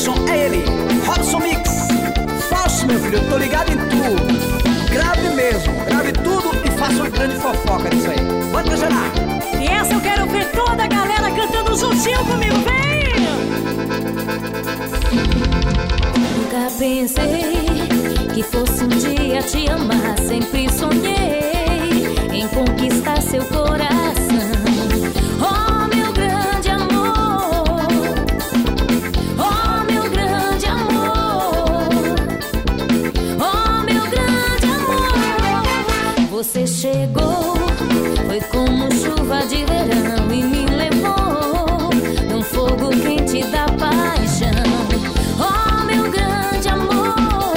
som é ele, Robson Mix. Falso, meu filho, eu tô ligado em tudo. Grave mesmo, grave tudo e faça uma grande fofoca disso aí. Pode pressionar. E essa eu quero ver toda a galera cantando juntinho comigo, vem! Nunca pensei que fosse um dia te amar. Sempre sonhei em conquistar seu coração. Oh, meu grande amor, oh, meu grande amor, oh, meu grande amor. Você chegou, foi como chuva de verão e me levou num fogo quente da paixão. Oh, meu grande amor,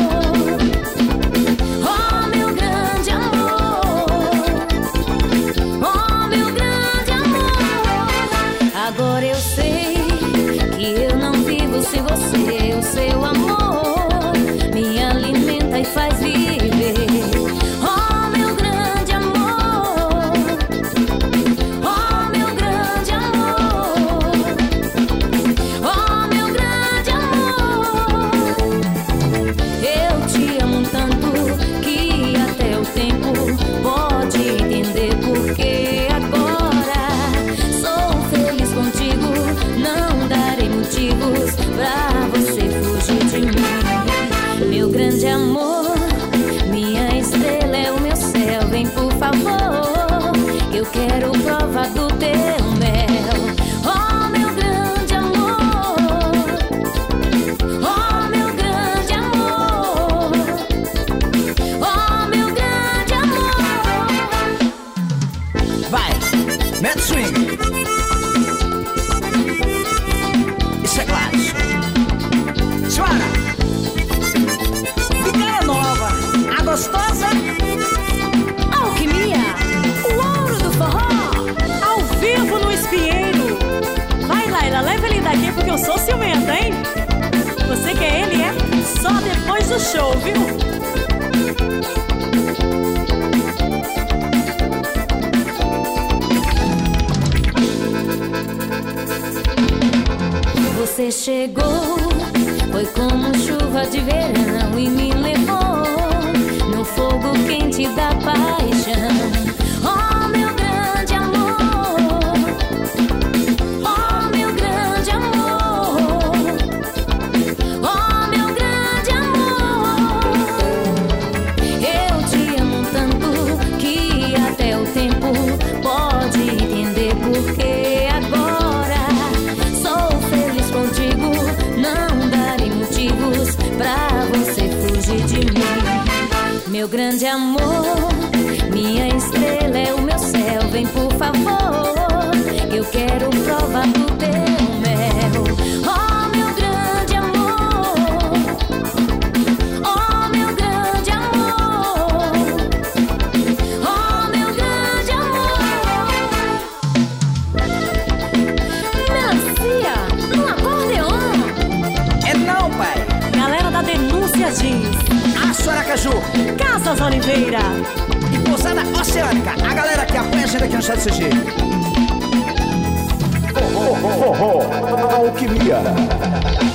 oh, meu grande amor, oh, meu grande amor. Agora eu sei que eu não vivo sem você. O seu amor me alimenta e faz viver. Oh, meu grande amor, oh, meu grande amor, oh, meu grande amor. Eu te amo tanto que até o tempo pode entender porque agora sou feliz contigo. Não darei motivos pra você fugir de mim. Meu grande amor, minha estrela é o meu céu. Vem por favor, eu quero prova do teu mel. Oh, meu grande amor, oh, meu grande amor, oh, meu grande amor. Vai, mete swing. Isso é Gladys. Senhora, Vitória Nova, a gostosa. Alquimia, o ouro do forró, ao vivo no Espinheiro. Vai, Laila, leva ele daqui porque eu sou ciumenta, hein? Você quer ele, é? Só depois do show, viu? Você chegou, foi como chuva de verão e me levou no fogo quente da paixão. Oh, meu grande amor, oh, meu grande amor, oh, meu grande amor. Eu te amo tanto que até o tempo pode entender porque agora sou feliz contigo. Não darei motivos pra você fugir de mim. Meu grande amor, minha estrela é o meu céu. Vem por favor, eu quero prova do teu mel. Oh, meu grande amor, oh, meu grande amor, oh, meu grande amor. Melancia, um acordeon. É não, pai. Galera da Denúncia diz: Aço Aracaju Casas Oliveira. e Pousada Oceânica. A galera que apoia a gente aqui no Estado do Sergipe. Alquimia.